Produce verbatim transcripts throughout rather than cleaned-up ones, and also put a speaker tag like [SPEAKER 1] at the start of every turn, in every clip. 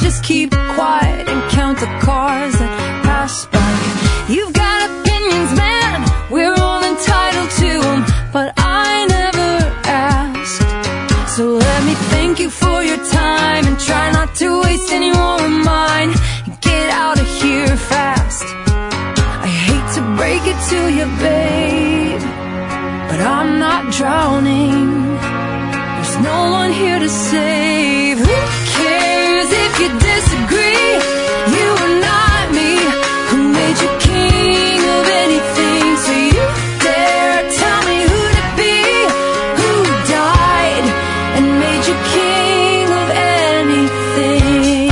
[SPEAKER 1] just keep quiet and count the cars that pass by. You've got opinions, man, we're all entitled to them, but I never asked. So let me thank you for your time and try not to waste any more of mine. Get out of here fast. I hate to break it to you, babe, but I'm not drowning. There's no one here to save. Who cares if you disagree? You are not me. Who made you king of anything? So you dare tell me who to be? Who died and made you king of anything?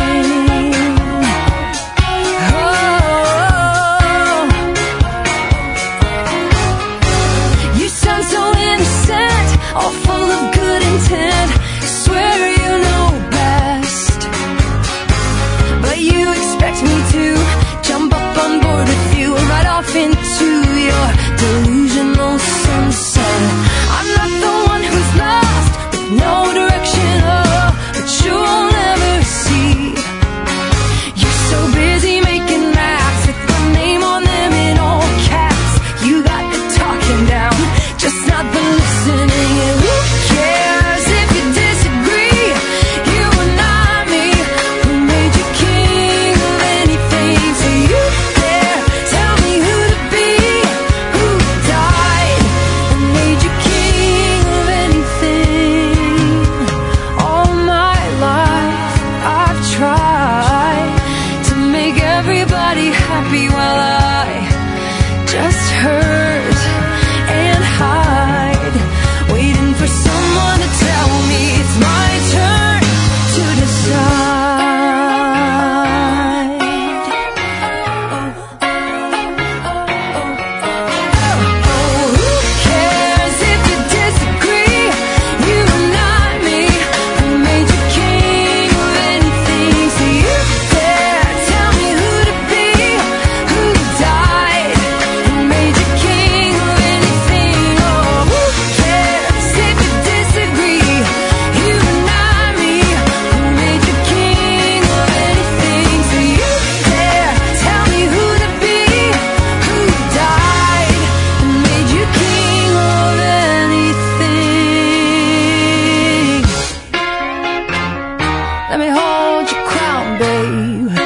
[SPEAKER 1] Oh, you sound so innocent, all full of good intent. Swear you know best, but you expect me to jump up on board with you and ride off into your delusional sunset. I'm not the one who's lost with no direction, oh, but you'll never see. You're so busy making maps with my name on them in all caps. You got the talking down, just not the listening. And who cares if you disagree? You are not me. Who made you king of anything? So you dare tell me who to be? Who died and made you king of anything? All my life I've tried to make everybody happy while I just hurt and hide, waiting for someone to tell me it's my turn to decide. Oh, who cares if you disagree? You are not me. Who made you king of anything? So you dare tell me who to be? Who died and made you king of anything? Oh, who cares if you disagree? You are not me. Who made you king of anything? So you dare tell me who to be? Who died and made you king of anything? Let me hold your crown, babe.